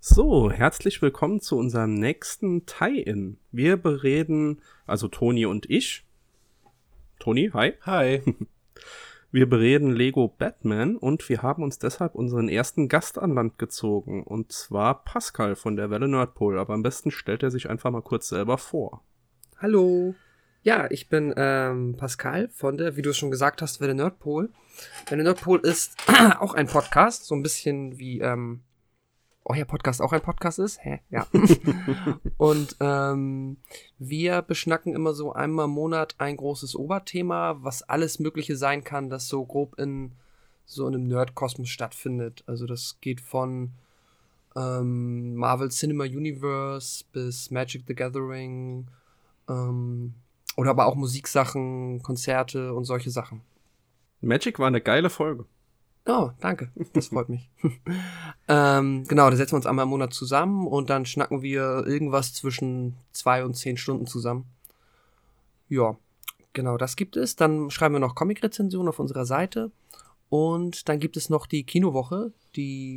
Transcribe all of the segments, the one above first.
So, herzlich willkommen zu unserem nächsten Tie-In. Wir bereden, also Toni und ich. Toni, hi. Hi. Wir bereden Lego Batman und wir haben uns deshalb unseren ersten Gast an Land gezogen. Und zwar Pascal von der Welle Nerdpol. Aber am besten stellt er sich einfach mal kurz selber vor. Hallo. Ja, ich bin Pascal von der, wie du es schon gesagt hast, Welle Nerdpol. Welle Nerdpol ist auch ein Podcast, so ein bisschen wie euer Podcast auch ein Podcast ist. Hä? Ja. Und wir beschnacken immer so einmal im Monat ein großes Oberthema, was alles Mögliche sein kann, das so grob in so einem Nerdkosmos stattfindet. Also das geht von Marvel Cinema Universe bis Magic the Gathering, oder aber auch Musiksachen, Konzerte und solche Sachen. Magic war eine geile Folge. Oh, danke. Das freut mich. Genau, da setzen wir uns einmal im Monat zusammen und dann schnacken wir irgendwas zwischen 2 und 10 Stunden zusammen. Ja, genau, das gibt es. Dann schreiben wir noch Comic-Rezensionen auf unserer Seite. Und dann gibt es noch die Kinowoche, die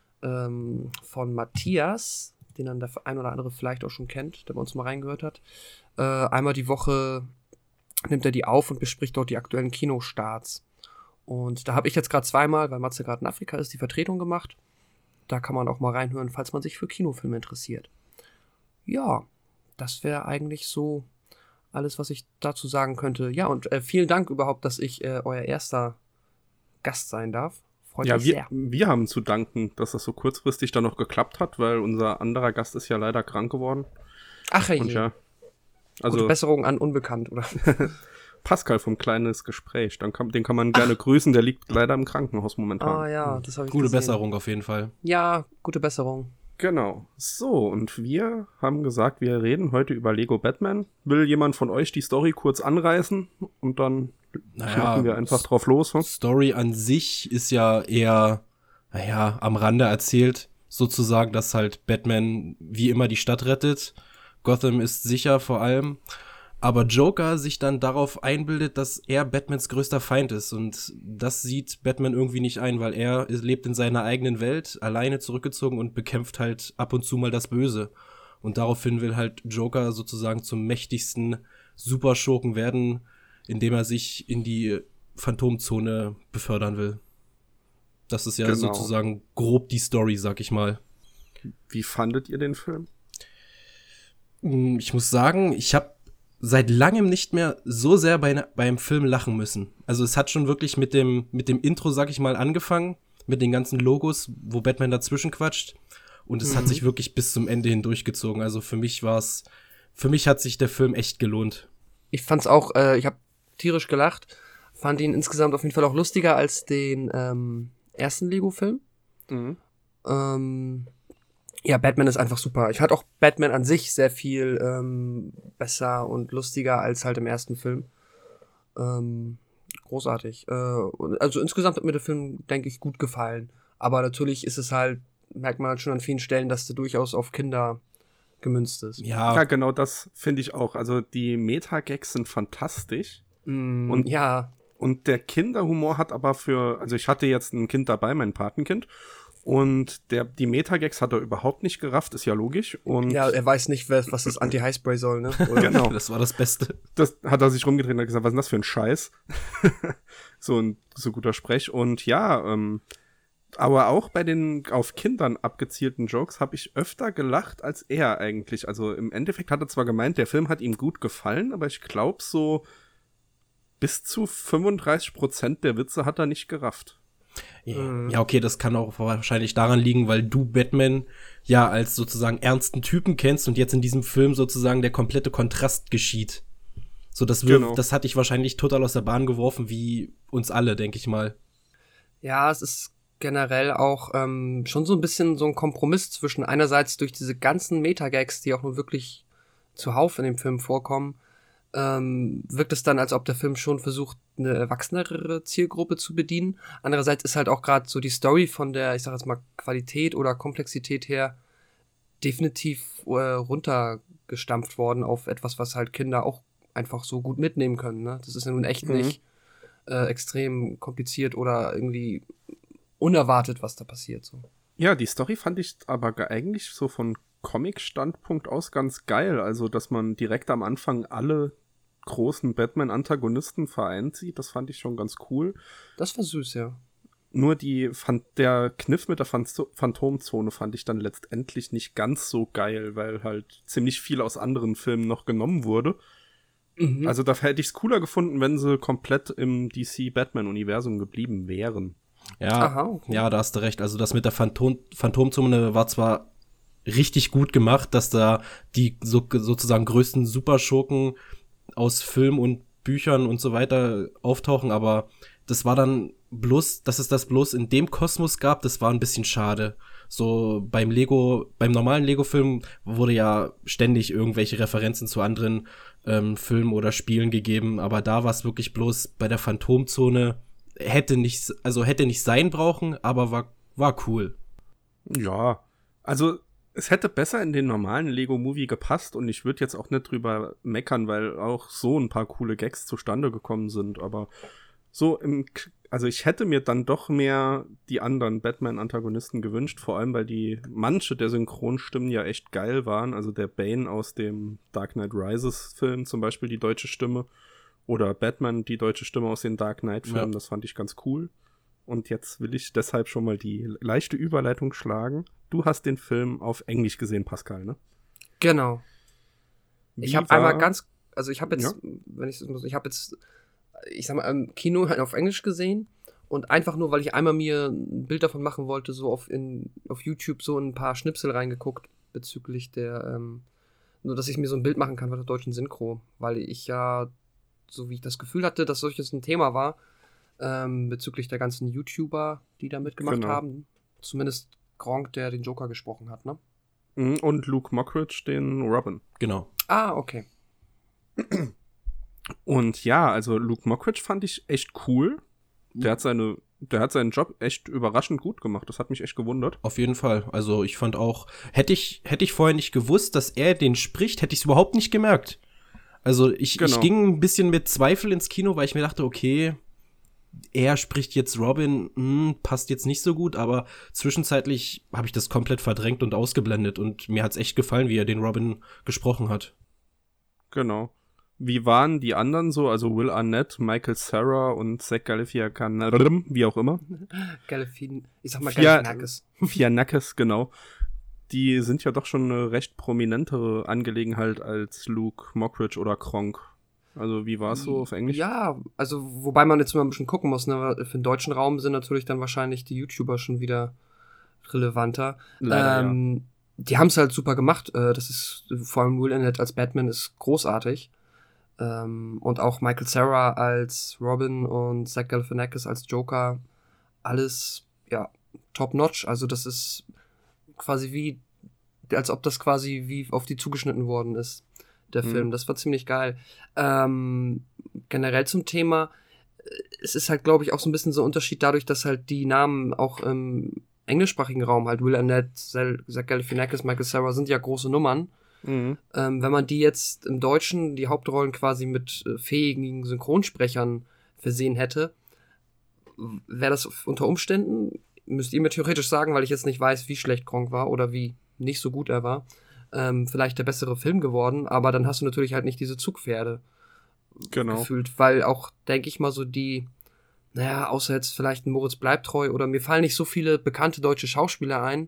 von Matthias, den dann der ein oder andere vielleicht auch schon kennt, der bei uns mal reingehört hat. Einmal die Woche nimmt er die auf und bespricht dort die aktuellen Kinostarts. Und da habe ich jetzt gerade zweimal, weil Matze gerade in Afrika ist, die Vertretung gemacht. Da kann man auch mal reinhören, falls man sich für Kinofilme interessiert. Ja, das wäre eigentlich so alles, was ich dazu sagen könnte. Ja, und vielen Dank überhaupt, dass ich euer erster Gast sein darf. Freut mich sehr. Wir haben zu danken, dass das so kurzfristig dann noch geklappt hat, weil unser anderer Gast ist ja leider krank geworden. Ach und ja. Also gute Besserung an Unbekannt, oder? Pascal vom Kleines Gespräch. Den kann man gerne grüßen, der liegt leider im Krankenhaus momentan. Ah ja, das habe ich Gute gesehen. Besserung auf jeden Fall. Ja, gute Besserung. Genau. So, und wir haben gesagt, wir reden heute über Lego Batman. Will jemand von euch die Story kurz anreißen? Und dann schnappen wir einfach drauf los. Story an sich ist ja eher, am Rande erzählt. Sozusagen, dass halt Batman wie immer die Stadt rettet. Gotham ist sicher vor allem. Aber Joker sich dann darauf einbildet, dass er Batmans größter Feind ist. Und das sieht Batman irgendwie nicht ein, weil er lebt in seiner eigenen Welt, alleine zurückgezogen und bekämpft halt ab und zu mal das Böse. Und daraufhin will halt Joker sozusagen zum mächtigsten Superschurken werden, indem er sich in die Phantomzone befördern will. Das ist ja sozusagen grob die Story, sag ich mal. Wie fandet ihr den Film? Ich muss sagen, ich habe seit langem nicht mehr so sehr beim Film lachen müssen. Also es hat schon wirklich mit dem Intro, sag ich mal, angefangen, mit den ganzen Logos, wo Batman dazwischen quatscht. Und es hat sich wirklich bis zum Ende hin durchgezogen. Also für mich hat sich der Film echt gelohnt. Ich fand's auch, ich habe tierisch gelacht. Fand ihn insgesamt auf jeden Fall auch lustiger als den ersten Lego-Film. Ja, Batman ist einfach super. Ich fand auch Batman an sich sehr viel besser und lustiger als halt im ersten Film. Großartig. Also insgesamt hat mir der Film, denke ich, gut gefallen. Aber natürlich ist es halt, merkt man halt schon an vielen Stellen, dass der durchaus auf Kinder gemünzt ist. Ja, genau das finde ich auch. Also die Meta-Gags sind fantastisch. Und der Kinderhumor hat aber also ich hatte jetzt ein Kind dabei, mein Patenkind. Und die Meta-Gags hat er überhaupt nicht gerafft, ist ja logisch. Und ja, er weiß nicht, was das Anti-High-Spray soll, ne? Oder? Genau, das war das Beste. Das hat er sich rumgedreht und hat gesagt, was ist denn das für ein Scheiß? so guter Sprech. Und ja, aber auch bei den auf Kindern abgezielten Jokes habe ich öfter gelacht als er eigentlich. Also im Endeffekt hat er zwar gemeint, der Film hat ihm gut gefallen, aber ich glaube so bis zu 35% der Witze hat er nicht gerafft. Ja, okay, das kann auch wahrscheinlich daran liegen, weil du Batman ja als sozusagen ernsten Typen kennst und jetzt in diesem Film sozusagen der komplette Kontrast geschieht. So, das hat dich wahrscheinlich total aus der Bahn geworfen, wie uns alle, denke ich mal. Ja, es ist generell auch schon so ein bisschen so ein Kompromiss zwischen einerseits durch diese ganzen Meta-Gags, die auch nur wirklich zuhauf in dem Film vorkommen, wirkt es dann, als ob der Film schon versucht, eine erwachsenere Zielgruppe zu bedienen. Andererseits ist halt auch gerade so die Story von der, ich sag jetzt mal, Qualität oder Komplexität her definitiv runtergestampft worden auf etwas, was halt Kinder auch einfach so gut mitnehmen können. Ne? Das ist ja nun echt nicht extrem kompliziert oder irgendwie unerwartet, was da passiert. So. Ja, die Story fand ich aber eigentlich so von Comic-Standpunkt aus ganz geil. Also, dass man direkt am Anfang alle großen Batman-Antagonisten vereint sieht, das fand ich schon ganz cool. Das war süß, ja. Nur der Kniff mit der Phantomzone fand ich dann letztendlich nicht ganz so geil, weil halt ziemlich viel aus anderen Filmen noch genommen wurde. Mhm. Also da hätte ich es cooler gefunden, wenn sie komplett im DC-Batman-Universum geblieben wären. Ja, Aha, okay. ja, da hast du recht. Also das mit der Phantomzone war zwar richtig gut gemacht, dass da die sozusagen größten Superschurken aus Film und Büchern und so weiter auftauchen, aber das war dann bloß, dass es das bloß in dem Kosmos gab, das war ein bisschen schade. So beim normalen Lego-Film wurde ja ständig irgendwelche Referenzen zu anderen Filmen oder Spielen gegeben, aber da war es wirklich bloß bei der Phantomzone, hätte nicht sein brauchen, aber war cool. Ja, also es hätte besser in den normalen Lego-Movie gepasst und ich würde jetzt auch nicht drüber meckern, weil auch so ein paar coole Gags zustande gekommen sind, aber so also ich hätte mir dann doch mehr die anderen Batman-Antagonisten gewünscht, vor allem weil manche der Synchronstimmen ja echt geil waren, also der Bane aus dem Dark Knight Rises-Film zum Beispiel die deutsche Stimme oder Batman die deutsche Stimme aus den Dark Knight-Filmen, das fand ich ganz cool. Und jetzt will ich deshalb schon mal die leichte Überleitung schlagen. Du hast den Film auf Englisch gesehen, Pascal, ne? Genau. Ich habe einmal ich habe jetzt, ich sag mal, im Kino halt auf Englisch gesehen und einfach nur, weil ich einmal mir ein Bild davon machen wollte, so auf YouTube so ein paar Schnipsel reingeguckt bezüglich nur, dass ich mir so ein Bild machen kann von der deutschen Synchro, weil ich ja, so wie ich das Gefühl hatte, dass solches ein Thema war, bezüglich der ganzen YouTuber, die da mitgemacht haben. Zumindest Gronkh, der den Joker gesprochen hat, ne? Und Luke Mockridge, den Robin. Genau. Ah, okay. Und ja, also Luke Mockridge fand ich echt cool. Der hat seinen Job echt überraschend gut gemacht. Das hat mich echt gewundert. Auf jeden Fall. Also ich fand auch, hätte ich vorher nicht gewusst, dass er den spricht, hätte ich es überhaupt nicht gemerkt. Also ich ging ein bisschen mit Zweifel ins Kino, weil ich mir dachte, okay, er spricht jetzt Robin, passt jetzt nicht so gut, aber zwischenzeitlich habe ich das komplett verdrängt und ausgeblendet und mir hat's echt gefallen, wie er den Robin gesprochen hat. Wie waren die anderen so? Also Will Arnett, Michael Cera und Zach Galifianakis, wie auch immer. Galifianakis, genau. Die sind ja doch schon eine recht prominentere Angelegenheit als Luke Mockridge oder Gronkh. Also wie war es so auf Englisch? Ja, also wobei man jetzt mal ein bisschen gucken muss, ne? Für den deutschen Raum sind natürlich dann wahrscheinlich die YouTuber schon wieder relevanter. Leider, die haben es halt super gemacht. Das ist vor allem Will Arnett als Batman ist großartig. Und auch Michael Cera als Robin und Zach Galifianakis als Joker. Alles, ja, top-notch. Also das ist quasi als ob das quasi wie auf die zugeschnitten worden ist. Der Film. Das war ziemlich geil. Generell zum Thema, es ist halt, glaube ich, auch so ein bisschen so ein Unterschied dadurch, dass halt die Namen auch im englischsprachigen Raum, halt Will Arnett, Zach Galifianakis, Michael Cera sind ja große Nummern. Wenn man die jetzt im Deutschen, die Hauptrollen quasi mit fähigen Synchronsprechern versehen hätte, wäre das unter Umständen, müsst ihr mir theoretisch sagen, weil ich jetzt nicht weiß, wie schlecht Gronkh war oder wie nicht so gut er war, vielleicht der bessere Film geworden, aber dann hast du natürlich halt nicht diese Zugpferde gefühlt, weil auch, denke ich mal, so außer jetzt vielleicht ein Moritz Bleibtreu oder mir fallen nicht so viele bekannte deutsche Schauspieler ein,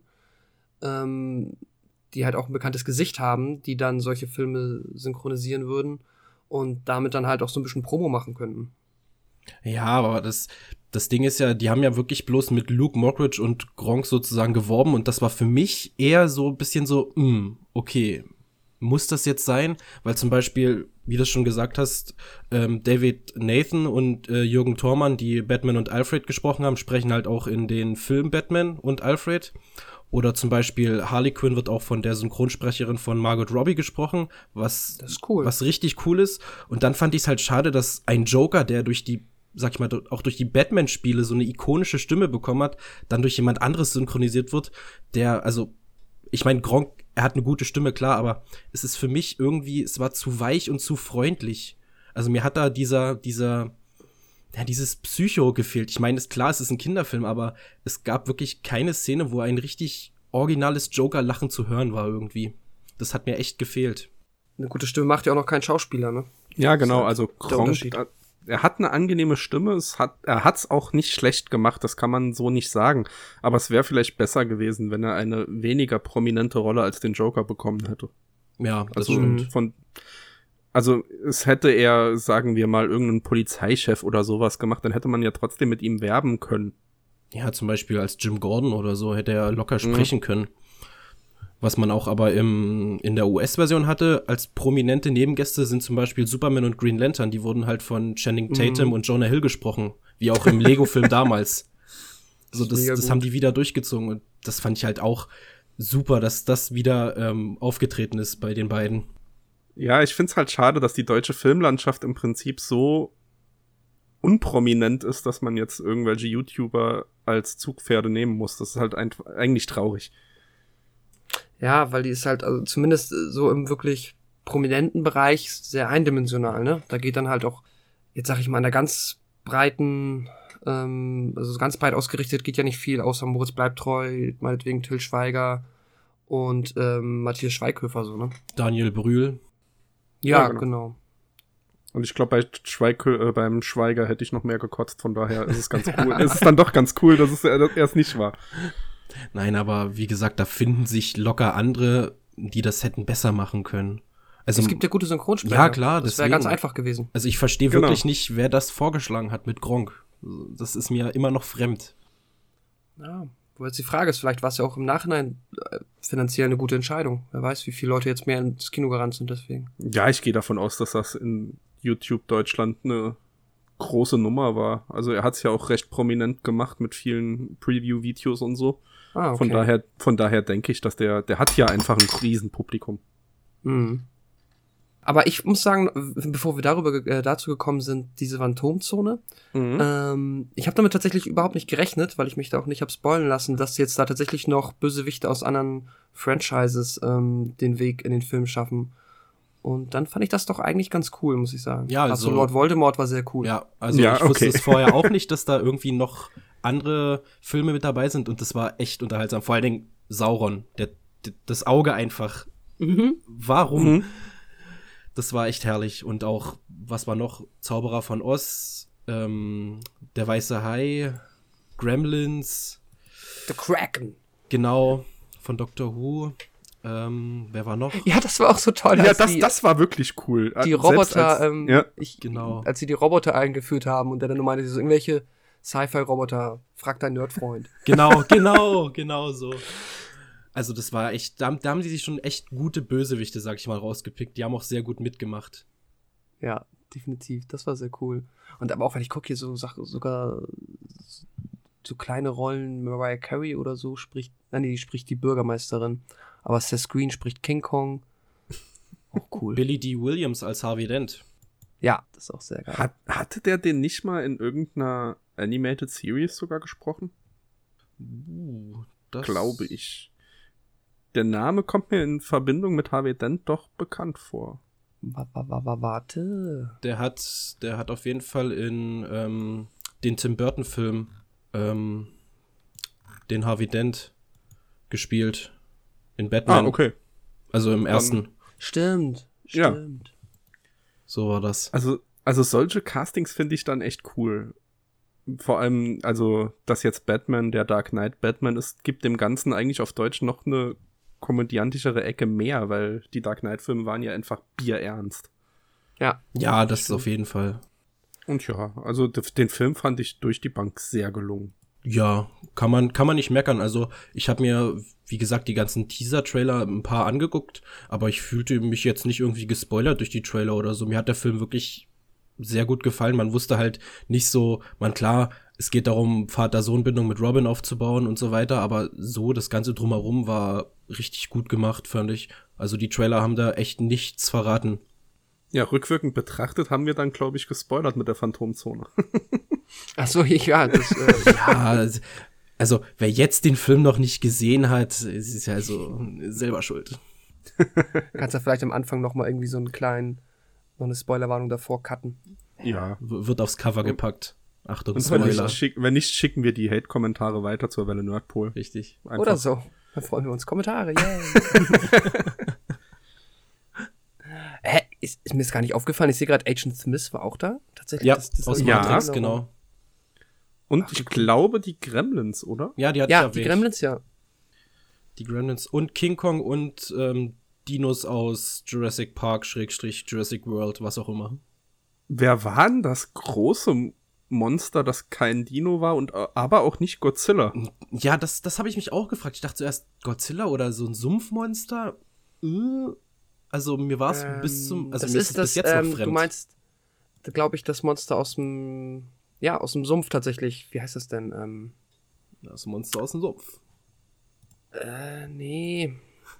die halt auch ein bekanntes Gesicht haben, die dann solche Filme synchronisieren würden und damit dann halt auch so ein bisschen Promo machen könnten. Ja, aber das Ding ist ja, die haben ja wirklich bloß mit Luke Mockridge und Gronkh sozusagen geworben und das war für mich eher so ein bisschen so, okay, muss das jetzt sein? Weil zum Beispiel, wie du es schon gesagt hast, David Nathan und Jürgen Thormann, die Batman und Alfred gesprochen haben, sprechen halt auch in den Film Batman und Alfred. Oder zum Beispiel Harley Quinn wird auch von der Synchronsprecherin von Margot Robbie gesprochen, was richtig cool ist. Und dann fand ich es halt schade, dass ein Joker, der durch die, sag ich mal, auch durch die Batman-Spiele so eine ikonische Stimme bekommen hat, dann durch jemand anderes synchronisiert wird, ich meine, Gronkh, er hat eine gute Stimme, klar, aber es ist für mich irgendwie, es war zu weich und zu freundlich. Also mir hat da dieser dieses Psycho gefehlt. Ich meine, ist klar, es ist ein Kinderfilm, aber es gab wirklich keine Szene, wo ein richtig originales Joker-Lachen zu hören war irgendwie. Das hat mir echt gefehlt. Eine gute Stimme macht ja auch noch kein Schauspieler, ne? Ja, genau, also der Kronk, Unterschied. er hat eine angenehme Stimme, er hat's auch nicht schlecht gemacht, das kann man so nicht sagen. Aber es wäre vielleicht besser gewesen, wenn er eine weniger prominente Rolle als den Joker bekommen hätte. Ja, das Also stimmt. Also es hätte er, sagen wir mal, irgendeinen Polizeichef oder sowas gemacht, dann hätte man ja trotzdem mit ihm werben können. Ja, zum Beispiel als Jim Gordon oder so hätte er locker sprechen können. Was man auch aber in der US-Version hatte, als prominente Nebengäste sind zum Beispiel Superman und Green Lantern, die wurden halt von Channing Tatum und Jonah Hill gesprochen, wie auch im Lego-Film damals. So, das haben die wieder durchgezogen und das fand ich halt auch super, dass das wieder aufgetreten ist bei den beiden. Ja, ich find's halt schade, dass die deutsche Filmlandschaft im Prinzip so unprominent ist, dass man jetzt irgendwelche YouTuber als Zugpferde nehmen muss. Das ist halt eigentlich traurig. Ja, weil die ist halt, also zumindest so im wirklich prominenten Bereich sehr eindimensional, ne? Da geht dann halt auch, jetzt sag ich mal, in der ganz breiten, also so ganz breit ausgerichtet geht ja nicht viel, außer Moritz bleibt treu, meinetwegen Till Schweiger und Matthias Schweighöfer, so, ne? Daniel Brühl. Ja, genau. Und ich glaube, beim Schweiger hätte ich noch mehr gekotzt, von daher ist es ganz cool. Es ist dann doch ganz cool, dass er es nicht war. Nein, aber wie gesagt, da finden sich locker andere, die das hätten besser machen können. Also, es gibt ja gute Synchronsprecher. Ja, klar, das wäre deswegen. ganz einfach gewesen. Also ich verstehe wirklich nicht, wer das vorgeschlagen hat mit Gronkh. Das ist mir immer noch fremd. Ja, wo jetzt die Frage ist, vielleicht war es ja auch im Nachhinein finanziell eine gute Entscheidung. Wer weiß, wie viele Leute jetzt mehr ins Kino gerannt sind deswegen. Ja, ich gehe davon aus, dass das in YouTube Deutschland eine große Nummer war. Also er hat es ja auch recht prominent gemacht mit vielen Preview-Videos und so. Ah, okay. Von daher denke ich, dass der hat ja einfach ein Riesenpublikum. Mhm. Aber ich muss sagen, bevor wir dazu gekommen sind, diese Phantomzone, ich habe damit tatsächlich überhaupt nicht gerechnet, weil ich mich da auch nicht hab spoilen lassen, dass jetzt da tatsächlich noch Bösewichte aus anderen Franchises den Weg in den Film schaffen. Und dann fand ich das doch eigentlich ganz cool, muss ich sagen. Ja, also Lord Voldemort war sehr cool. Ja, also ja, ich wusste es vorher auch nicht, dass da irgendwie noch andere Filme mit dabei sind und das war echt unterhaltsam. Vor allen Dingen Sauron, das Auge einfach. Warum? Das war echt herrlich. Und auch, was war noch? Zauberer von Oz, der weiße Hai, Gremlins. The Kraken. Genau, von Doctor Who. Wer war noch? Ja, das war auch so toll. Ja, das war wirklich cool. Die Roboter, genau. als sie die Roboter eingeführt haben und der dann nur meinte, so irgendwelche Sci-Fi-Roboter, fragt dein Nerdfreund. Genau so. Also das war echt, da haben sie sich schon echt gute Bösewichte, sag ich mal, rausgepickt. Die haben auch sehr gut mitgemacht. Ja, definitiv. Das war sehr cool. Und aber auch, wenn ich gucke, hier sogar so kleine Rollen, Mariah Carey oder so die spricht die Bürgermeisterin. Aber Seth Green spricht King Kong. Auch cool. Billy D. Williams als Harvey Dent. Ja, das ist auch sehr geil. Hatte der den nicht mal in irgendeiner Animated Series sogar gesprochen? Das glaube ich. Der Name kommt mir in Verbindung mit Harvey Dent doch bekannt vor. Warte. Der hat auf jeden Fall in den Tim Burton Film den Harvey Dent gespielt. In Batman. Ah, okay. Also im ersten. Stimmt. Ja. So war das. Also solche Castings finde ich dann echt cool. Vor allem, also, dass jetzt Batman, der Dark Knight Batman ist, gibt dem Ganzen eigentlich auf Deutsch noch eine komödiantischere Ecke mehr, weil die Dark Knight-Filme waren ja einfach bierernst. Ja, das ist auf jeden Fall. Und ja, also den Film fand ich durch die Bank sehr gelungen. Ja, kann man nicht meckern. Also ich habe mir, wie gesagt, die ganzen Teaser-Trailer ein paar angeguckt, aber ich fühlte mich jetzt nicht irgendwie gespoilert durch die Trailer oder so. Mir hat der Film wirklich sehr gut gefallen. Man wusste halt nicht so, klar, es geht darum, Vater-Sohn-Bindung mit Robin aufzubauen und so weiter, aber so, das Ganze drumherum war richtig gut gemacht, fand ich. Also die Trailer haben da echt nichts verraten. Ja, rückwirkend betrachtet haben wir dann, glaube ich, gespoilert mit der Phantomzone. Ach so, ja. Ja, also wer jetzt den Film noch nicht gesehen hat, ist ja also selber schuld. Kannst du vielleicht am Anfang noch mal irgendwie noch eine Spoilerwarnung davor cutten. Ja. Wird aufs Cover gepackt. Achtung, Und wenn Spoiler. nicht, schicken wir die Hate-Kommentare weiter zur Welle Nerdpol. Richtig. Einfach. Oder so. Dann freuen wir uns. Kommentare, yay. Ist mir das gar nicht aufgefallen. Ich sehe gerade, Agent Smith war auch da. Tatsächlich. Ja, das aus hab ich Ja. nicht Matrix, in genau. Erinnerung. Und ich glaube, die Gremlins, oder? Ja, die hat Ja, ja die Gremlins, ja. Die Gremlins und King Kong und Dinos aus Jurassic Park, Jurassic World, was auch immer. Wer war denn das große Monster, das kein Dino war und aber auch nicht Godzilla? Ja, das habe ich mich auch gefragt. Ich dachte zuerst Godzilla oder so ein Sumpfmonster. Also mir war es bis zum, also das mir ist es das, bis jetzt noch fremd. du meinst, glaube ich, das Monster aus dem Sumpf tatsächlich. Wie heißt das denn? Das Monster aus dem Sumpf. Nee.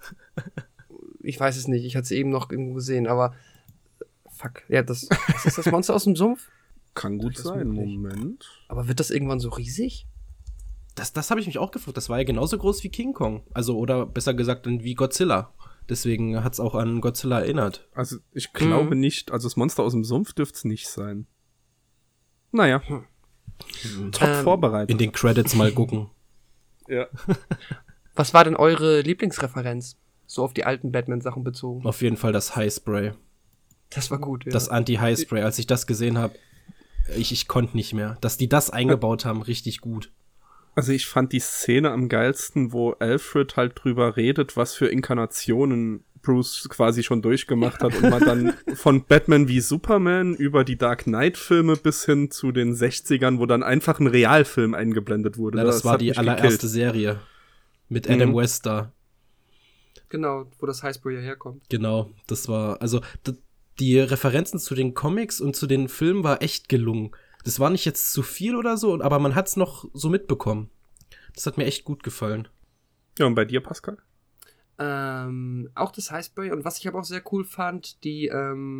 Ich weiß es nicht. Ich hatte es eben noch irgendwo gesehen, aber fuck. Ja, was ist das Monster aus dem Sumpf? Kann gut Das ist sein, möglich. Moment. Aber wird das irgendwann so riesig? Das habe ich mich auch gefragt. Das war ja genauso groß wie King Kong. Also, oder besser gesagt, wie Godzilla. Deswegen hat es auch an Godzilla erinnert. Also ich glaube nicht, also das Monster aus dem Sumpf dürfte es nicht sein. Naja. Top vorbereitet. In den Credits mal gucken. Ja. Was war denn eure Lieblingsreferenz? So auf die alten Batman-Sachen bezogen. Auf jeden Fall das Highspray. Das war gut, ja. Das Anti-Highspray. Als ich das gesehen habe, ich konnte nicht mehr. Dass die das eingebaut haben, richtig gut. Also ich fand die Szene am geilsten, wo Alfred halt drüber redet, was für Inkarnationen Bruce quasi schon durchgemacht hat und man dann von Batman wie Superman über die Dark Knight-Filme bis hin zu den 60ern, wo dann einfach ein Realfilm eingeblendet wurde. Ja, das war hat die mich allererste gekillt. Serie. Mit Adam West da. Genau, wo das Highspray ja herkommt. Genau, das war, also die Referenzen zu den Comics und zu den Filmen war echt gelungen. Das war nicht jetzt zu viel oder so, aber man hat's noch so mitbekommen. Das hat mir echt gut gefallen. Ja, und bei dir, Pascal? Auch das Highspray und was ich aber auch sehr cool fand, die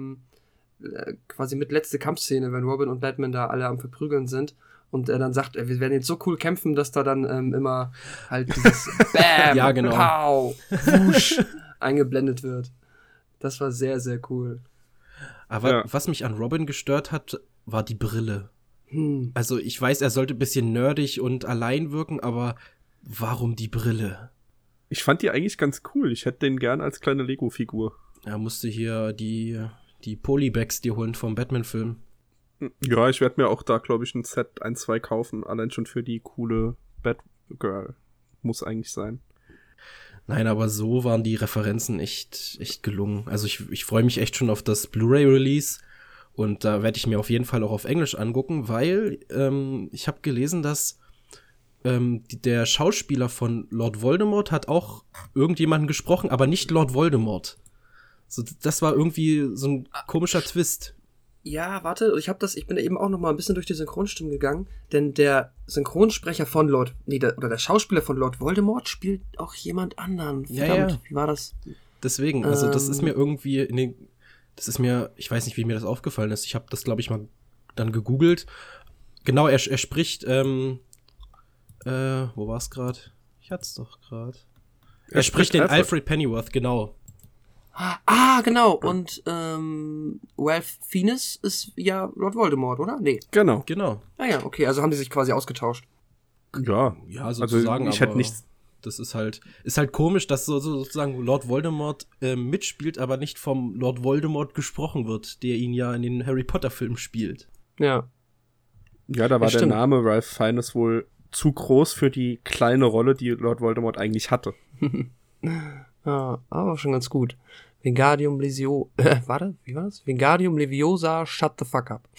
quasi mit letzte Kampfszene, wenn Robin und Batman da alle am Verprügeln sind und er dann sagt, wir werden jetzt so cool kämpfen, dass da dann immer halt dieses Bam, Ja, genau. Pow, Wusch eingeblendet wird. Das war sehr, sehr cool. Aber Ja. was mich an Robin gestört hat, war die Brille. Hm. Also ich weiß, er sollte ein bisschen nerdig und allein wirken, aber warum die Brille? Ich fand die eigentlich ganz cool. Ich hätte den gern als kleine Lego-Figur. Er musste hier die Polybags dir holen vom Batman-Film. Ja, ich werde mir auch da, glaube ich, ein Set 1, 2 kaufen. Allein schon für die coole Batgirl. Muss eigentlich sein. Nein, aber so waren die Referenzen echt gelungen. Also ich freue mich echt schon auf das Blu-ray-Release und da werde ich mir auf jeden Fall auch auf Englisch angucken, weil ich habe gelesen, dass der Schauspieler von Lord Voldemort hat auch irgendjemanden gesprochen, aber nicht Lord Voldemort. So, das war irgendwie so ein komischer Twist. Ja, warte, ich bin da eben auch noch mal ein bisschen durch die Synchronstimmen gegangen, denn der Synchronsprecher von der Schauspieler von Lord Voldemort spielt auch jemand anderen. Verdammt, Ja. wie war das? Deswegen, also das ist mir irgendwie ich weiß nicht, wie mir das aufgefallen ist. Ich habe das, glaube ich, mal dann gegoogelt. Genau, er spricht, wo war's gerade? Ich hatte es doch gerade. Er spricht den Alfred Pennyworth, genau. Ah, genau. Und Ralph Fiennes ist ja Lord Voldemort, oder? Nee. Genau. Genau. Ah ja, okay, also haben die sich quasi ausgetauscht. Ja, Ja, sozusagen, also ich hätte aber nichts. das ist halt komisch, dass sozusagen Lord Voldemort mitspielt, aber nicht vom Lord Voldemort gesprochen wird, der ihn ja in den Harry Potter Filmen spielt. Ja. Ja, da war der stimmt. Name Ralph Fiennes wohl zu groß für die kleine Rolle, die Lord Voldemort eigentlich hatte. Ja, aber schon ganz gut. Wingardium Leviosa, warte, wie war das? Wingardium Leviosa, shut the fuck up.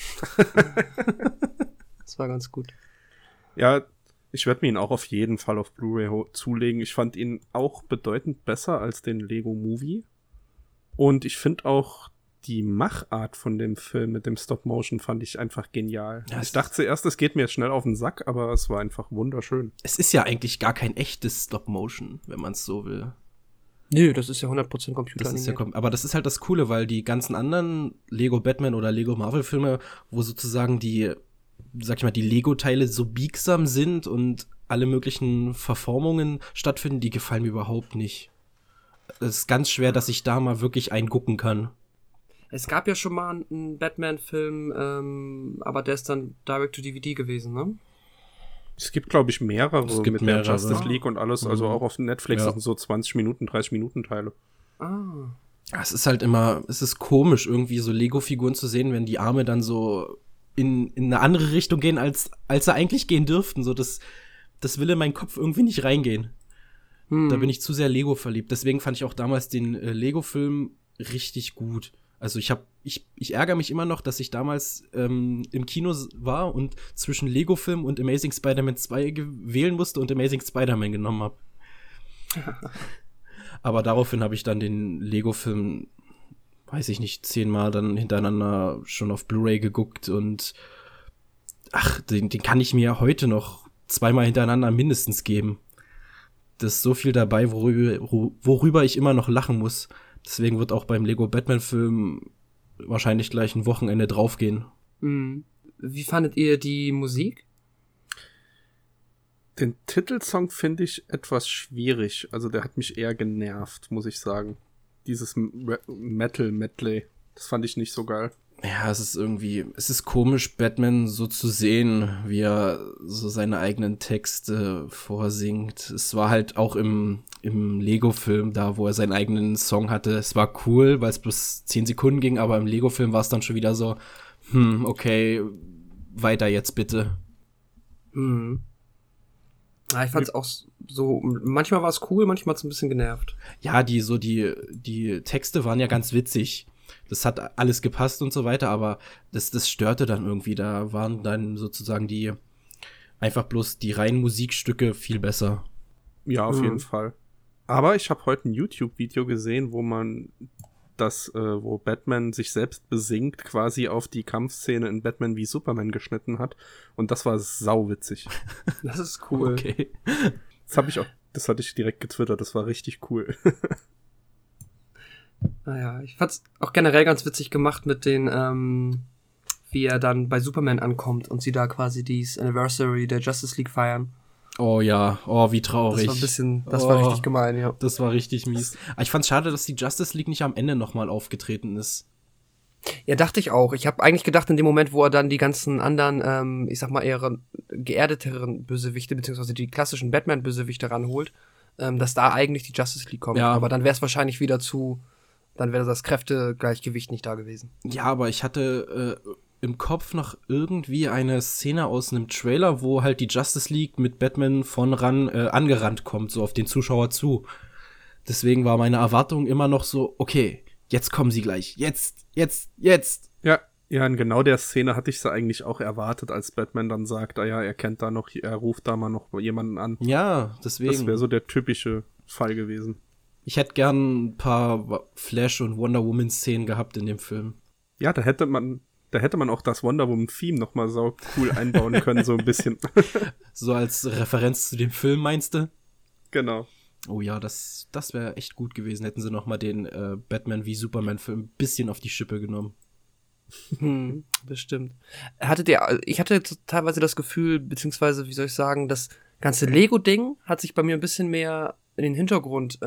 Das war ganz gut. Ja, ich werde mir ihn auch auf jeden Fall auf Blu-ray zulegen. Ich fand ihn auch bedeutend besser als den Lego Movie. Und ich finde auch die Machart von dem Film mit dem Stop-Motion fand ich einfach genial. Ja, Ich dachte zuerst, es geht mir jetzt schnell auf den Sack, aber es war einfach wunderschön. Es ist ja eigentlich gar kein echtes Stop-Motion, wenn man es so will. Nö, das ist ja 100% Computer. Das ist ja aber das ist halt das Coole, weil die ganzen anderen Lego Batman oder Lego Marvel Filme, wo sozusagen die Lego-Teile so biegsam sind und alle möglichen Verformungen stattfinden, die gefallen mir überhaupt nicht. Es ist ganz schwer, dass ich da mal wirklich einen gucken kann. Es gab ja schon mal einen Batman-Film, aber der ist dann Direct-to-DVD gewesen, ne? Es gibt, glaube ich, mehrere mit der Justice League und alles. Also auch auf Netflix sind so 20 Minuten, 30 Minuten Teile. Ah. Es ist halt immer, es ist komisch, irgendwie so Lego-Figuren zu sehen, wenn die Arme dann so in eine andere Richtung gehen, als sie eigentlich gehen dürften. So, das will in meinen Kopf irgendwie nicht reingehen. Da bin ich zu sehr Lego verliebt. Deswegen fand ich auch damals den Lego-Film richtig gut. Also ich ärgere mich immer noch, dass ich damals im Kino war und zwischen Lego-Film und Amazing Spider-Man 2 wählen musste und Amazing Spider-Man genommen habe. Aber daraufhin habe ich dann den Lego-Film, weiß ich nicht, 10-mal dann hintereinander schon auf Blu-ray geguckt und den kann ich mir heute noch 2-mal hintereinander mindestens geben. Da ist so viel dabei, worüber ich immer noch lachen muss. Deswegen wird auch beim Lego-Batman-Film wahrscheinlich gleich ein Wochenende draufgehen. Wie fandet ihr die Musik? Den Titelsong finde ich etwas schwierig. Also der hat mich eher genervt, muss ich sagen. Dieses Metal-Medley, das fand ich nicht so geil. Ja, es ist komisch, Batman so zu sehen, wie er so seine eigenen Texte vorsingt. Es war halt auch im Lego-Film da, wo er seinen eigenen Song hatte. Es war cool, weil es bloß 10 Sekunden ging, aber im Lego-Film war es dann schon wieder so, okay, weiter jetzt bitte. Ja, ich fand's auch so, manchmal war es cool, manchmal hat's ein bisschen genervt. Ja, die Texte waren ja ganz witzig. Das hat alles gepasst und so weiter, aber das störte dann irgendwie. Da waren dann sozusagen einfach bloß die reinen Musikstücke viel besser. Ja, auf jeden Fall. Aber ich habe heute ein YouTube-Video gesehen, wo wo Batman sich selbst besingt, quasi auf die Kampfszene in Batman wie Superman geschnitten hat. Und das war sauwitzig. Das ist cool. Okay. Das hatte ich direkt getwittert, das war richtig cool. Naja, ich fand's auch generell ganz witzig gemacht mit den, wie er dann bei Superman ankommt und sie da quasi dieses Anniversary der Justice League feiern. Oh ja, wie traurig. Das war richtig gemein, ja. Das war richtig mies. Aber ich fand's schade, dass die Justice League nicht am Ende nochmal aufgetreten ist. Ja, dachte ich auch. Ich habe eigentlich gedacht, in dem Moment, wo er dann die ganzen anderen, ich sag mal, eher geerdeteren Bösewichte, beziehungsweise die klassischen Batman-Bösewichte ranholt, dass da eigentlich die Justice League kommt. Ja. Aber dann wäre es wahrscheinlich wieder dann wäre das Kräftegleichgewicht nicht da gewesen. Ja, aber ich hatte im Kopf noch irgendwie eine Szene aus einem Trailer, wo halt die Justice League mit Batman von angerannt kommt, so auf den Zuschauer zu. Deswegen war meine Erwartung immer noch so, okay, jetzt kommen sie gleich. Jetzt. Ja, in genau der Szene hatte ich sie eigentlich auch erwartet, als Batman dann sagt, er ruft da mal noch jemanden an. Ja, deswegen. Das wäre so der typische Fall gewesen. Ich hätte gern ein paar Flash- und Wonder Woman-Szenen gehabt in dem Film. Ja, da hätte man auch das Wonder Woman-Theme nochmal so cool einbauen können, so ein bisschen. So als Referenz zu dem Film, meinst du? Genau. Oh ja, das wäre echt gut gewesen. Hätten sie nochmal den Batman wie Superman-Film ein bisschen auf die Schippe genommen. Bestimmt. Ich hatte teilweise das Gefühl, beziehungsweise, wie soll ich sagen, das ganze Lego-Ding hat sich bei mir ein bisschen mehr in den Hintergrund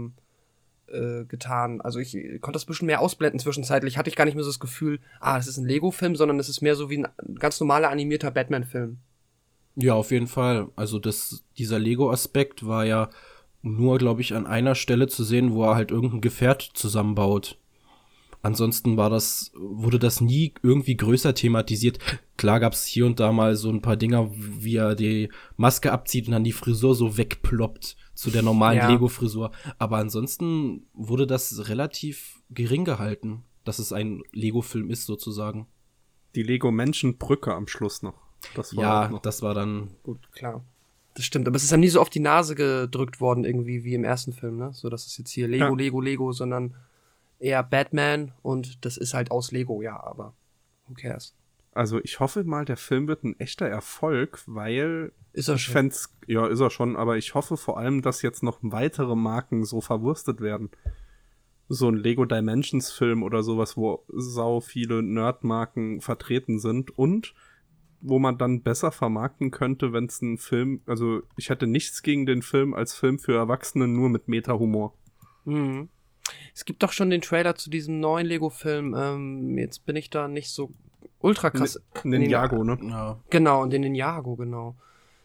getan. Also ich konnte das ein bisschen mehr ausblenden zwischenzeitlich. Hatte ich gar nicht mehr so das Gefühl, das ist ein Lego-Film, sondern es ist mehr so wie ein ganz normaler animierter Batman-Film. Ja, auf jeden Fall. Also dieser Lego-Aspekt war ja nur, glaube ich, an einer Stelle zu sehen, wo er halt irgendein Gefährt zusammenbaut. Ansonsten wurde das nie irgendwie größer thematisiert. Klar gab's hier und da mal so ein paar Dinger, wie er die Maske abzieht und dann die Frisur so wegploppt zu der normalen Lego-Frisur. Aber ansonsten wurde das relativ gering gehalten, dass es ein Lego-Film ist, sozusagen. Die Lego-Menschenbrücke am Schluss noch. Das war dann... Gut, klar. Das stimmt, aber es ist ja nie so auf die Nase gedrückt worden, irgendwie wie im ersten Film, ne? So, dass es jetzt hier Lego, sondern eher Batman und das ist halt aus Lego, ja, aber who cares? Also ich hoffe mal, der Film wird ein echter Erfolg, weil ist er schon. Ist er schon, aber ich hoffe vor allem, dass jetzt noch weitere Marken so verwurstet werden. So ein Lego Dimensions Film oder sowas, wo sau viele Nerdmarken vertreten sind und wo man dann besser vermarkten könnte, wenn es ein Film, also ich hätte nichts gegen den Film als Film für Erwachsene, nur mit Meta-Humor. Es gibt doch schon den Trailer zu diesem neuen Lego-Film. Jetzt bin ich da nicht so ultra krass. Ninjago, ne? Ja. Genau, und den Ninjago, genau.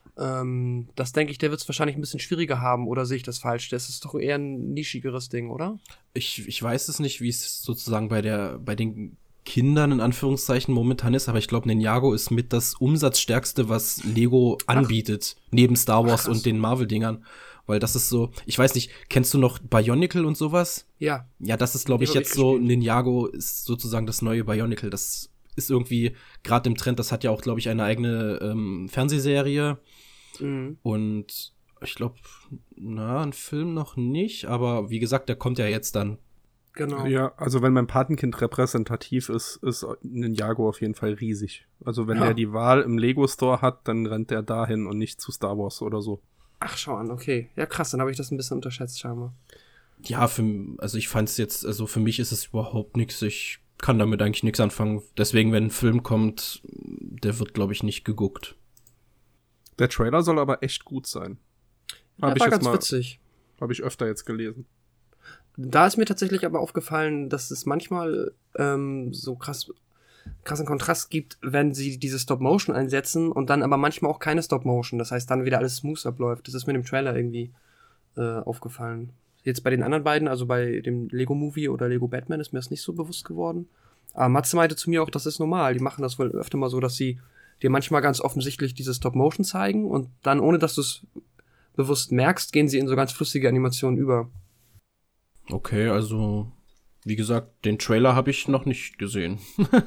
Das denke ich, der wird es wahrscheinlich ein bisschen schwieriger haben, oder sehe ich das falsch? Das ist doch eher ein nischigeres Ding, oder? Ich weiß es nicht, wie es sozusagen bei den Kindern in Anführungszeichen momentan ist, aber ich glaube, Ninjago ist mit das Umsatzstärkste, was Lego anbietet, neben Star Wars und den Marvel-Dingern. Weil das ist so, ich weiß nicht, kennst du noch Bionicle und sowas? Ja. Ja, das ist, glaube ich, jetzt so, Ninjago ist sozusagen das neue Bionicle. Das ist irgendwie gerade im Trend, das hat ja auch, glaube ich, eine eigene Fernsehserie. Mhm. Und ich glaube, ein Film noch nicht, aber wie gesagt, der kommt ja jetzt dann. Genau. Ja, also wenn mein Patenkind repräsentativ ist Ninjago auf jeden Fall riesig. Also wenn er die Wahl im Lego-Store hat, dann rennt er dahin und nicht zu Star Wars oder so. Ach, schau an, okay. Ja, krass, dann habe ich das ein bisschen unterschätzt, scheinbar. Ja, also ich fand es jetzt, also für mich ist es überhaupt nichts. Ich kann damit eigentlich nichts anfangen. Deswegen, wenn ein Film kommt, der wird, glaube ich, nicht geguckt. Der Trailer soll aber echt gut sein. Ja, war ganz witzig. Habe ich öfter jetzt gelesen. Da ist mir tatsächlich aber aufgefallen, dass es manchmal so krassen Kontrast gibt, wenn sie diese Stop-Motion einsetzen und dann aber manchmal auch keine Stop-Motion. Das heißt, dann wieder alles smooth abläuft. Das ist mir im Trailer irgendwie aufgefallen. Jetzt bei den anderen beiden, also bei dem Lego-Movie oder Lego Batman, ist mir das nicht so bewusst geworden. Aber Matze meinte zu mir auch, das ist normal. Die machen das wohl öfter mal so, dass sie dir manchmal ganz offensichtlich diese Stop-Motion zeigen und dann, ohne dass du es bewusst merkst, gehen sie in so ganz flüssige Animationen über. Okay, also wie gesagt, den Trailer habe ich noch nicht gesehen.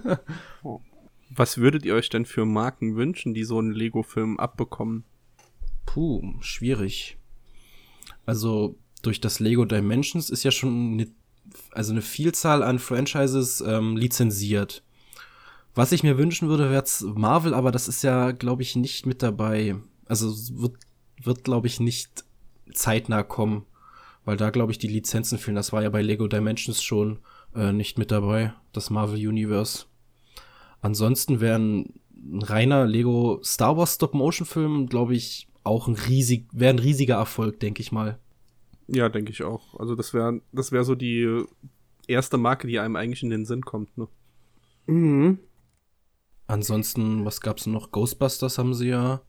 Was würdet ihr euch denn für Marken wünschen, die so einen Lego-Film abbekommen? Puh, schwierig. Also durch das Lego Dimensions ist ja schon eine Vielzahl an Franchises lizenziert. Was ich mir wünschen würde, wäre jetzt Marvel, aber das ist ja, glaube ich, nicht mit dabei. Also wird glaube ich, nicht zeitnah kommen, weil da, glaube ich, die Lizenzen fehlen. Das war ja bei Lego Dimensions schon nicht mit dabei, das Marvel Universe. Ansonsten wäre ein reiner Lego Star Wars Stop-Motion-Film, glaube ich, auch ein riesiger Erfolg, denke ich mal. Ja, denke ich auch. Also das wär so die erste Marke, die einem eigentlich in den Sinn kommt, ne? Mhm. Ansonsten, was gab's noch? Ghostbusters haben sie ja.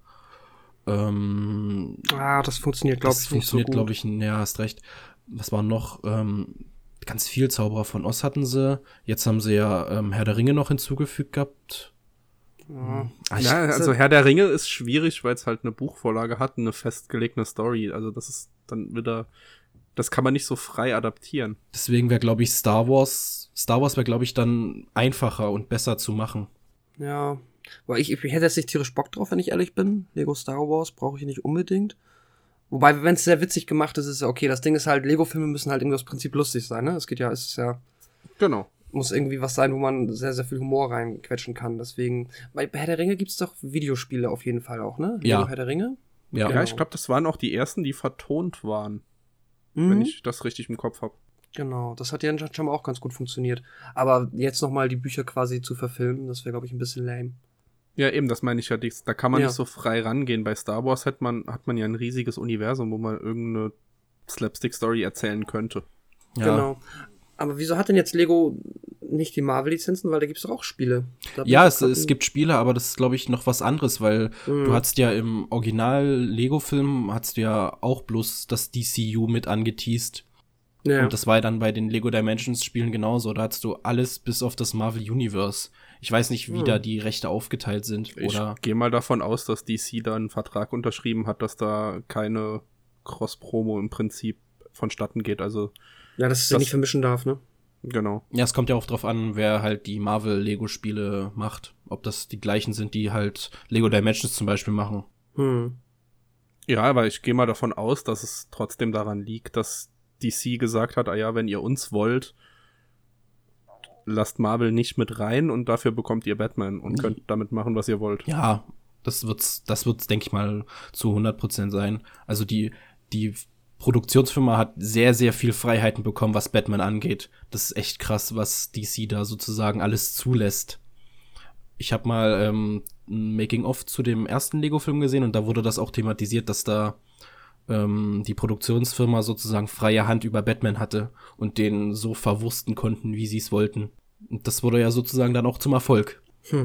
Das funktioniert, glaube ich, nicht so gut. Glaube ich, ja, hast recht. Was war noch? Ganz viel Zauberer von Oz hatten sie. Jetzt haben sie ja Herr der Ringe noch hinzugefügt gehabt. Ja. Also Herr der Ringe ist schwierig, weil es halt eine Buchvorlage hat, eine festgelegte Story. Also das ist dann wieder, das kann man nicht so frei adaptieren. Deswegen wäre, glaube ich, Star Wars wäre, glaube ich, dann einfacher und besser zu machen. Ja, weil ich hätte jetzt nicht tierisch Bock drauf, wenn ich ehrlich bin. Lego Star Wars brauche ich nicht unbedingt. Wobei, wenn es sehr witzig gemacht ist, ist ja okay. Das Ding ist halt, Lego-Filme müssen halt irgendwie aus Prinzip lustig sein, ne? Es ist ja... Genau. Muss irgendwie was sein, wo man sehr, sehr viel Humor reinquetschen kann. Deswegen, bei Herr der Ringe gibt's doch Videospiele auf jeden Fall auch, ne? Ja. Lego Herr der Ringe? Ja, Ja, ich glaube, das waren auch die ersten, die vertont waren. Wenn ich das richtig im Kopf habe. Genau, das hat ja schon mal auch ganz gut funktioniert. Aber jetzt nochmal die Bücher quasi zu verfilmen, das wäre, glaube ich, ein bisschen lame. Ja, eben, das meine ich ja. Da kann man Ja. nicht so frei rangehen. Bei Star Wars hat man ja ein riesiges Universum, wo man irgendeine Slapstick-Story erzählen könnte. ja. Genau. Aber wieso hat denn jetzt Lego nicht die Marvel-Lizenzen? Weil da gibt's doch auch Spiele. Ja, es gibt Spiele, aber das ist, glaube ich, noch was anderes, weil du hattest ja im Original-Lego-Film hattest du ja auch bloß das DCU mit angeteased. Ja. Und das war ja dann bei den Lego Dimensions-Spielen genauso. Da hattest du alles bis auf das Marvel Universe. Ich weiß nicht, wie da die Rechte aufgeteilt sind. Ich gehe mal davon aus, dass DC da einen Vertrag unterschrieben hat, dass da keine Cross-Promo im Prinzip vonstatten geht. Also Ja, dass es sich nicht vermischen darf, ne? genau. Ja, es kommt ja auch drauf an, wer halt die Marvel-Lego-Spiele macht. Ob das die gleichen sind, die halt Lego Dimensions zum Beispiel machen. Ja, aber ich gehe mal davon aus, dass es trotzdem daran liegt, dass DC gesagt hat, wenn ihr uns wollt, lasst Marvel nicht mit rein und dafür bekommt ihr Batman und könnt damit machen, was ihr wollt. Ja, das wird's, denke ich mal, zu 100% sein. Also die Produktionsfirma hat sehr, sehr viel Freiheiten bekommen, was Batman angeht. Das ist echt krass, was DC da sozusagen alles zulässt. Ich habe mal ein Making-of zu dem ersten Lego-Film gesehen und da wurde das auch thematisiert, dass da die Produktionsfirma sozusagen freie Hand über Batman hatte und den so verwursten konnten, wie sie es wollten. Und das wurde ja sozusagen dann auch zum Erfolg.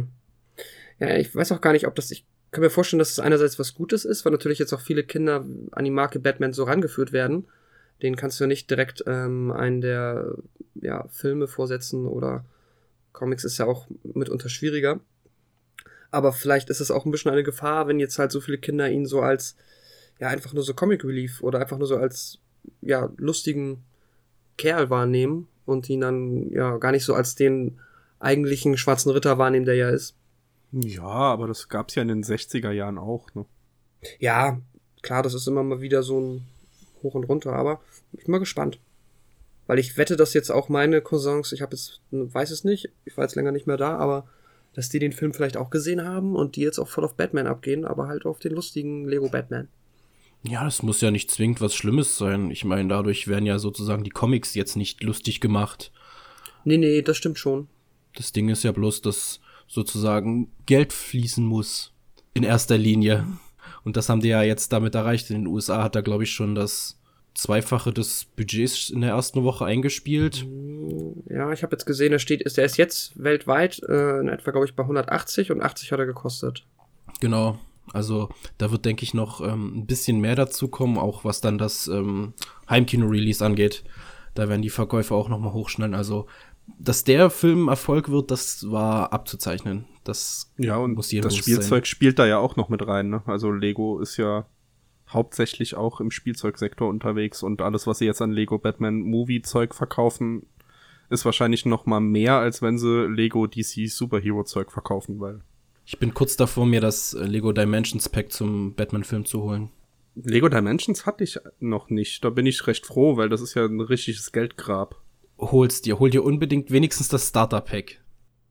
Ja, ich weiß auch gar nicht, ich kann mir vorstellen, dass es einerseits was Gutes ist, weil natürlich jetzt auch viele Kinder an die Marke Batman so rangeführt werden. Den kannst du ja nicht direkt einen der Filme vorsetzen oder Comics ist ja auch mitunter schwieriger. Aber vielleicht ist es auch ein bisschen eine Gefahr, wenn jetzt halt so viele Kinder ihn so als einfach nur so Comic Relief oder einfach nur so als lustigen Kerl wahrnehmen und ihn dann gar nicht so als den eigentlichen schwarzen Ritter wahrnehmen, der ja ist. Ja, aber das gab's ja in den 60er Jahren auch, ne? Ja, klar, das ist immer mal wieder so ein Hoch und Runter, aber ich bin mal gespannt. Weil ich wette, dass jetzt auch meine Cousins, weiß es nicht, ich war jetzt länger nicht mehr da, aber dass die den Film vielleicht auch gesehen haben und die jetzt auch voll auf Batman abgehen, aber halt auf den lustigen Lego Batman. Ja, das muss ja nicht zwingend was Schlimmes sein. Ich meine, dadurch werden ja sozusagen die Comics jetzt nicht lustig gemacht. Nee, das stimmt schon. Das Ding ist ja bloß, dass sozusagen Geld fließen muss. In erster Linie. Und das haben die ja jetzt damit erreicht. In den USA hat er, glaube ich, schon das Zweifache des Budgets in der ersten Woche eingespielt. Ja, ich habe jetzt gesehen, er ist jetzt weltweit in etwa, glaube ich, bei 180 und 80 hat er gekostet. Genau. Also da wird, denke ich, noch ein bisschen mehr dazu kommen, auch was dann das Heimkino-Release angeht. Da werden die Verkäufe auch noch mal hochschnellen. Also, dass der Film Erfolg wird, das war abzuzeichnen. Das muss jedem das bewusst sein. Spielzeug spielt da ja auch noch mit rein, ne? Also Lego ist ja hauptsächlich auch im Spielzeugsektor unterwegs und alles, was sie jetzt an Lego Batman Movie-Zeug verkaufen, ist wahrscheinlich noch mal mehr, als wenn sie Lego DC Superhero-Zeug verkaufen, weil Ich bin kurz davor, mir das Lego Dimensions Pack zum Batman-Film zu holen. Lego Dimensions hatte ich noch nicht. Da bin ich recht froh, weil das ist ja ein richtiges Geldgrab. Hol dir unbedingt wenigstens das Starter-Pack.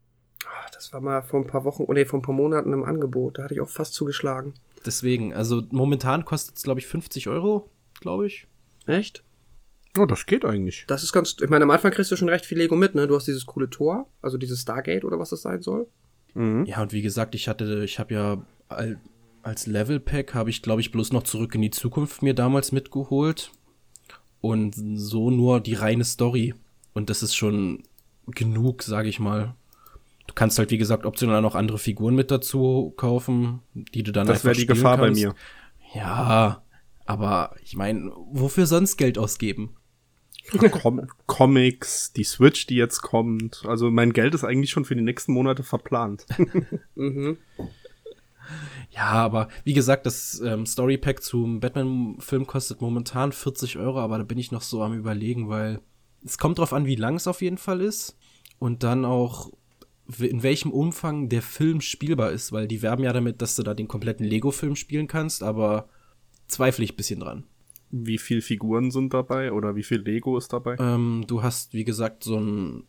Das war mal vor ein paar Monaten im Angebot. Da hatte ich auch fast zugeschlagen. Deswegen, also momentan kostet es, glaube ich, 50 €, glaube ich. Echt? Oh, das geht eigentlich. Das ist ich meine, am Anfang kriegst du schon recht viel Lego mit, ne? Du hast dieses coole Tor, also dieses Stargate oder was das sein soll. Mhm. Ja, und wie gesagt, ich habe ja als Level-Pack habe ich, glaube ich, bloß noch Zurück in die Zukunft mir damals mitgeholt. Und so nur die reine Story. Und das ist schon genug, sage ich mal. Du kannst halt, wie gesagt, optional noch andere Figuren mit dazu kaufen, die du dann Das wäre die Gefahr bei mir. Ja, aber ich meine, wofür sonst Geld ausgeben? Comics, die Switch, die jetzt kommt. Also mein Geld ist eigentlich schon für die nächsten Monate verplant. Mhm. Ja, aber wie gesagt, das Story-Pack zum Batman-Film kostet momentan 40 €, aber da bin ich noch so am Überlegen, weil es kommt drauf an, wie lang es auf jeden Fall ist und dann auch, in welchem Umfang der Film spielbar ist, weil die werben ja damit, dass du da den kompletten Lego-Film spielen kannst, aber zweifle ich ein bisschen dran. Wie viel Figuren sind dabei oder wie viel Lego ist dabei? Du hast, wie gesagt, so ein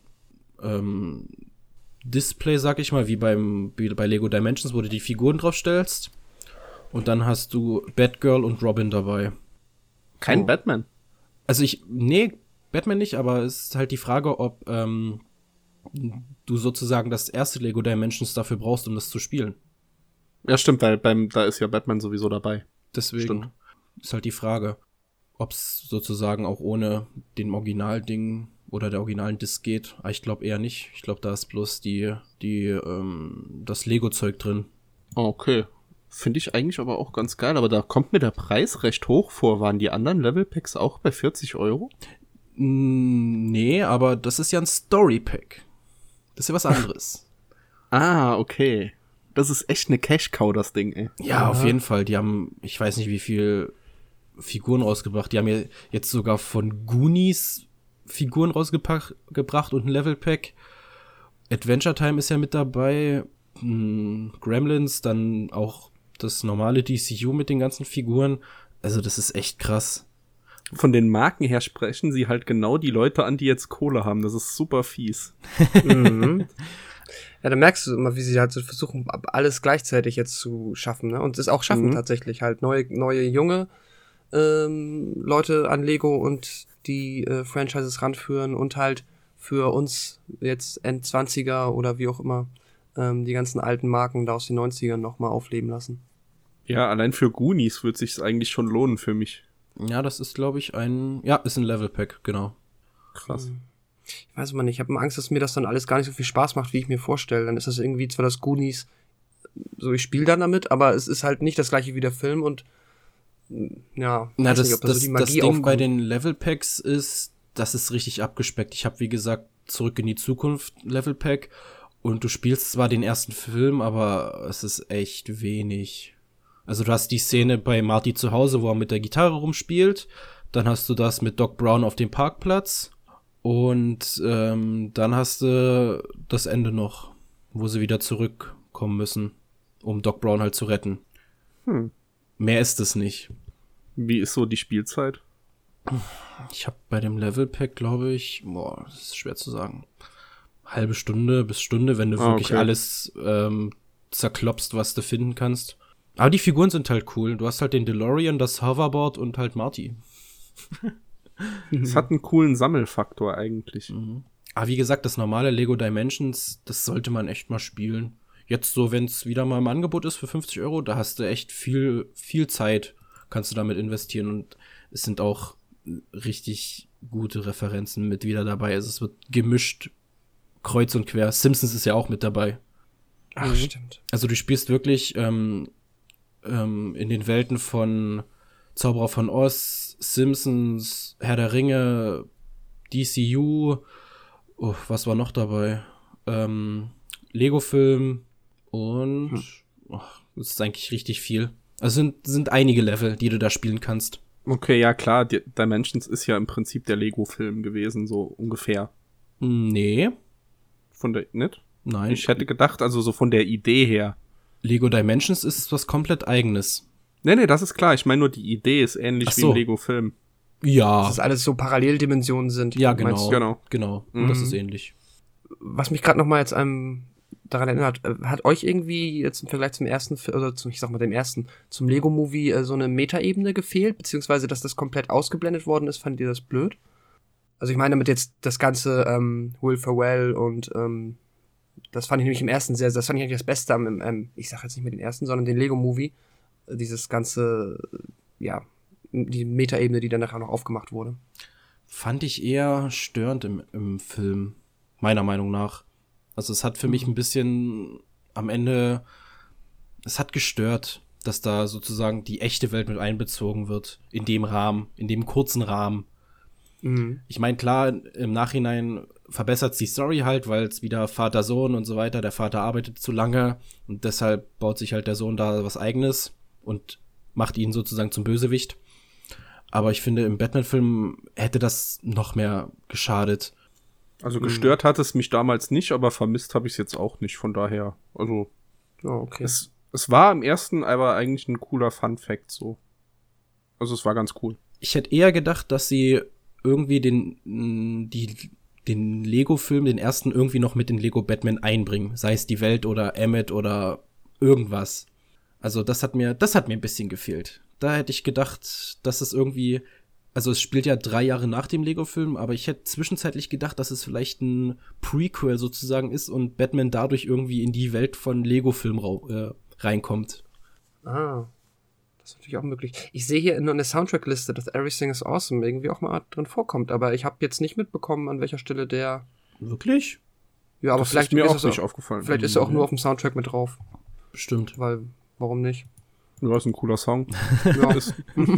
Display, sag ich mal, wie bei Lego Dimensions, wo du die Figuren drauf stellst. Und dann hast du Batgirl und Robin dabei. Kein Batman? Also nee, Batman nicht, aber es ist halt die Frage, ob du sozusagen das erste Lego Dimensions dafür brauchst, um das zu spielen. Ja, stimmt, weil da ist ja Batman sowieso dabei. Deswegen Stimmt. ist halt die Frage, ob es sozusagen auch ohne den Originalding oder der originalen Disc geht. Aber ich glaube eher nicht. Ich glaube, da ist bloß das Lego-Zeug drin. Okay. Finde ich eigentlich aber auch ganz geil, aber da kommt mir der Preis recht hoch vor. Waren die anderen Level-Packs auch bei 40 €? Nee, aber das ist ja ein Story-Pack. Das ist ja was anderes. Ah, okay. Das ist echt eine Cash-Cow, das Ding, ey. Ja, auf jeden Fall. Die haben, ich weiß nicht, wie viel Figuren rausgebracht. Die haben ja jetzt sogar von Goonies Figuren rausgebracht und ein Level-Pack. Adventure Time ist ja mit dabei. Gremlins, dann auch das normale DCU mit den ganzen Figuren. Also das ist echt krass. Von den Marken her sprechen sie halt genau die Leute an, die jetzt Kohle haben. Das ist super fies. Mhm. Ja, da merkst du immer, wie sie halt so versuchen, alles gleichzeitig jetzt zu schaffen, ne? Und es auch schaffen tatsächlich halt neue junge Leute an Lego und die Franchises ranführen und halt für uns jetzt Endzwanziger oder wie auch immer die ganzen alten Marken da aus den 90ern nochmal aufleben lassen. Ja, allein für Goonies wird sich's eigentlich schon lohnen für mich. Ja, das ist, glaube ich, ist ein Level-Pack, genau. Krass. Ich weiß mal nicht, ich habe immer Angst, dass mir das dann alles gar nicht so viel Spaß macht, wie ich mir vorstelle. Dann ist das irgendwie zwar das Goonies, so ich spiele dann damit, aber es ist halt nicht das gleiche wie der Film und ja, Na, weiß nicht, ob da so die das Magie Ding aufkommt. bei den Level-Packs ist, das ist richtig abgespeckt. Ich habe, wie gesagt, Zurück in die Zukunft Level-Pack und du spielst zwar den ersten Film, aber es ist echt wenig. Also du hast die Szene bei Marty zu Hause, wo er mit der Gitarre rumspielt. Dann hast du das mit Doc Brown auf dem Parkplatz. Und dann hast du das Ende noch, wo sie wieder zurückkommen müssen, um Doc Brown halt zu retten. Mehr ist es nicht. Wie ist so die Spielzeit? Ich habe bei dem Level-Pack, glaube ich, das ist schwer zu sagen, halbe Stunde bis Stunde, wenn du wirklich alles zerklopst, was du finden kannst. Aber die Figuren sind halt cool. Du hast halt den DeLorean, das Hoverboard und halt Marty. Es hat einen coolen Sammelfaktor eigentlich. Aber wie gesagt, das normale Lego Dimensions, das sollte man echt mal spielen. Jetzt so, wenn es wieder mal im Angebot ist für 50 €, da hast du echt viel Zeit, kannst du damit investieren. Und es sind auch richtig gute Referenzen mit wieder dabei. Also es wird gemischt, kreuz und quer. Simpsons ist ja auch mit dabei. Ach, stimmt. Also du spielst wirklich in den Welten von Zauberer von Oz, Simpsons, Herr der Ringe, DCU, was war noch dabei? Lego-Film und das ist eigentlich richtig viel. Also sind einige Level, die du da spielen kannst. Okay, ja klar, Dimensions ist ja im Prinzip der Lego-Film gewesen, so ungefähr. Nee. Nicht? Nein. Ich hätte gedacht, also so von der Idee her. Lego Dimensions ist was komplett Eigenes. Nee, das ist klar. Ich meine nur, die Idee ist ähnlich wie im Lego-Film. Ja. Dass es alles so Paralleldimensionen sind. Ja, meinst genau. du? Genau. Das ist ähnlich. Was mich gerade noch mal jetzt daran erinnert, hat euch irgendwie jetzt im Vergleich zum ersten, oder zum Lego-Movie so eine Metaebene gefehlt, beziehungsweise dass das komplett ausgeblendet worden ist? Fandet ihr das blöd? Also ich meine damit jetzt das ganze Will Ferrell und das fand ich nämlich im ersten das fand ich eigentlich das Beste am, ich sag jetzt nicht mehr den ersten, sondern den Lego-Movie. Dieses ganze, die Metaebene, die dann nachher noch aufgemacht wurde. Fand ich eher störend im Film, meiner Meinung nach. Also es hat für mich ein bisschen am Ende, es hat gestört, dass da sozusagen die echte Welt mit einbezogen wird, in dem Rahmen, in dem kurzen Rahmen. Ich meine, klar, im Nachhinein verbessert die Story halt, weil es wieder Vater-Sohn und so weiter, der Vater arbeitet zu lange und deshalb baut sich halt der Sohn da was Eigenes und macht ihn sozusagen zum Bösewicht. Aber ich finde, im Batman-Film hätte das noch mehr geschadet. Also gestört hat es mich damals nicht, aber vermisst habe ich es jetzt auch nicht, von daher. Also, okay. Es war im ersten aber eigentlich ein cooler Fun-Fact so. Also es war ganz cool. Ich hätte eher gedacht, dass sie irgendwie den Lego-Film, den ersten, irgendwie noch mit in Lego Batman einbringen. Sei es die Welt oder Emmett oder irgendwas. Also das hat mir ein bisschen gefehlt. Da hätte ich gedacht, dass es irgendwie, also es spielt ja 3 Jahre nach dem Lego-Film, aber ich hätte zwischenzeitlich gedacht, dass es vielleicht ein Prequel sozusagen ist und Batman dadurch irgendwie in die Welt von Lego-Film reinkommt. Das ist natürlich auch möglich. Ich sehe hier in der Soundtrack-Liste, dass Everything is Awesome irgendwie auch mal drin vorkommt, aber ich habe jetzt nicht mitbekommen, an welcher Stelle der... Wirklich? Ja, aber Das vielleicht ist mir ist auch es nicht aufgefallen. Vielleicht ist er auch nur auf dem Soundtrack mit drauf, Bestimmt. weil, warum nicht? Ja, ist ein cooler Song. Ja. Ist,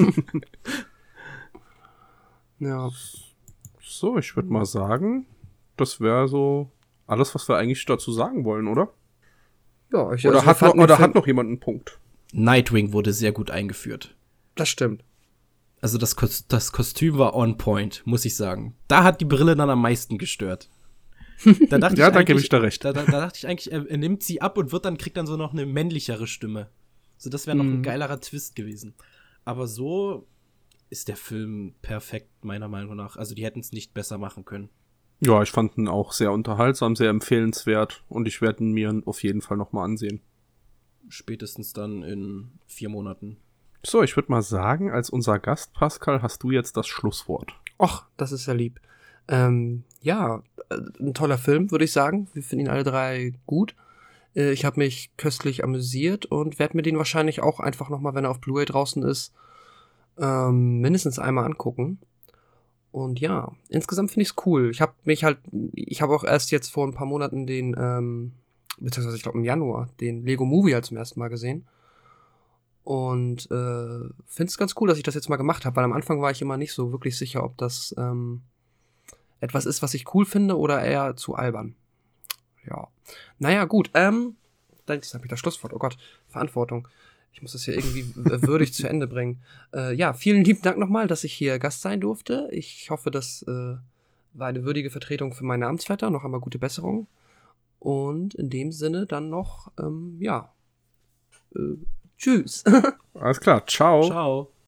Ja. so, ich würde mal sagen, das wäre so alles, was wir eigentlich dazu sagen wollen, oder? Ja, Oder hat noch jemand einen Punkt? Nightwing wurde sehr gut eingeführt. Das stimmt. Also das Kostüm war on point, muss ich sagen. Da hat die Brille dann am meisten gestört. Da dachte Ja, ich da gebe eigentlich- ich dir recht. Da dachte ich eigentlich, er nimmt sie ab und kriegt dann so noch eine männlichere Stimme. So, das wäre noch ein geilerer Twist gewesen. Aber so ist der Film perfekt, meiner Meinung nach. Also die hätten es nicht besser machen können. Ja, ich fand ihn auch sehr unterhaltsam, sehr empfehlenswert und ich werde ihn mir auf jeden Fall nochmal ansehen. Spätestens dann in 4 Monaten. So, ich würde mal sagen, als unser Gast, Pascal, hast du jetzt das Schlusswort. Och, das ist ja lieb. Ein toller Film, würde ich sagen. Wir finden ihn alle 3 gut. Ich habe mich köstlich amüsiert und werde mir den wahrscheinlich auch einfach nochmal, wenn er auf Blu-ray draußen ist, mindestens einmal angucken. Und ja, insgesamt finde ich es cool. Ich habe auch erst jetzt vor ein paar Monaten beziehungsweise ich glaube im Januar, den Lego Movie halt zum ersten Mal gesehen. Und finde es ganz cool, dass ich das jetzt mal gemacht habe, weil am Anfang war ich immer nicht so wirklich sicher, ob das etwas ist, was ich cool finde oder eher zu albern. Ja. Naja, gut. Jetzt habe ich das Schlusswort. Oh Gott, Verantwortung. Ich muss das hier irgendwie würdig zu Ende bringen. Ja, vielen lieben Dank nochmal, dass ich hier Gast sein durfte. Ich hoffe, das war eine würdige Vertretung für meine Amtsvetter. Noch einmal gute Besserung. Und in dem Sinne dann noch, tschüss. Alles klar, ciao. Ciao.